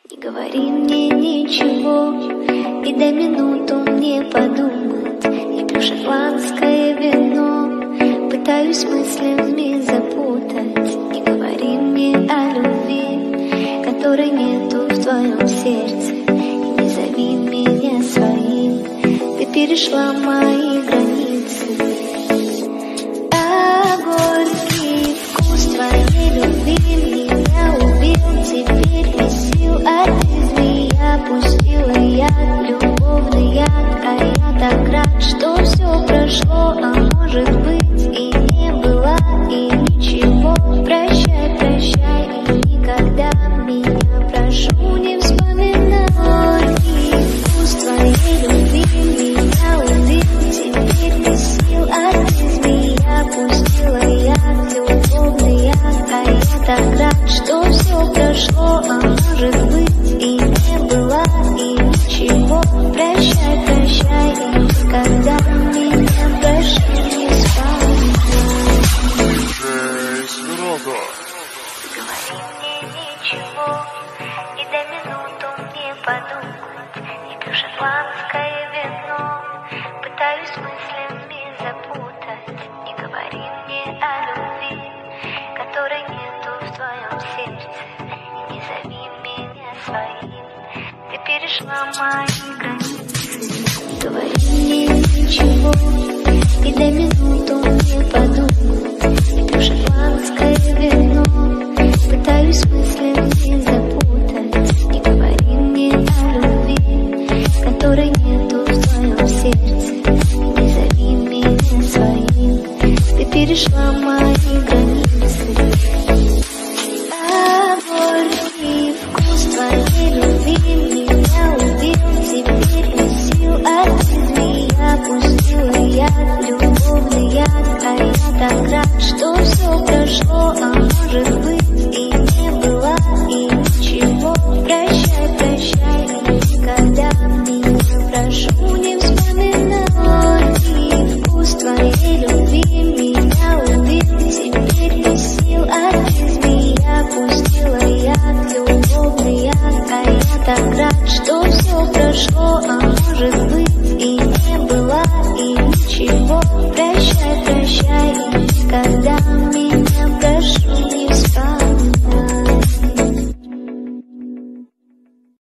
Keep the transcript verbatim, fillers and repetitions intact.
Не говори мне ничего, и дай минуту мне подумать. Я пью шотландское вино, пытаюсь мыслями запутать. Не говори мне о любви, которой нету в твоем сердце, и не зови меня своим, ты перешла мои границы. А горький вкус твоей любви меня убил, теперь без сил, а ты змея пустила яд, любовный яд. А я так рад, что все прошло, а может быть и не было, и ничего. Прощай, прощай, и никогда меня, прошу, не вспоминай. Горький вкус твоей любви меня убил, теперь без сил, а ты змея пустила яд, любовный яд. А я так рад, что все прошло, а может быть и не было, и ничего. Прощай, прощай, и никогда меня, прошу, не вспоминай. Говори мне ничего, и дай минуту мне подумать. Я пью шотландское вино, пытаюсь мыслями запутать. Не говори мне о любви, которой нету в твоем сердце, и не зови меня своим, ты перешла мои границы. Не говори мне ничего, и дай минуту мне подумать. Я пью шотландское вино, пытаюсь мыслями запутать. Не говори мне о любви, которой нету в твоем сердце, и не зови меня своим, ты перешла мои границы. А горький вкус твоей любви меня убил, теперь без сил, а ты змея пустила яд, любовный яд. А я так рад, что все прошло, а может быть и не было, и ничего. Прощай, прощай, и никогда меня, прошу, не вспоминай. Горький вкус твоей любви меня убил, теперь без сил, а ты змея пустила яд, любовный яд. А я так рад, что все прошло, а может быть и не было, и ничего. Прощай, прощай, и никогда меня.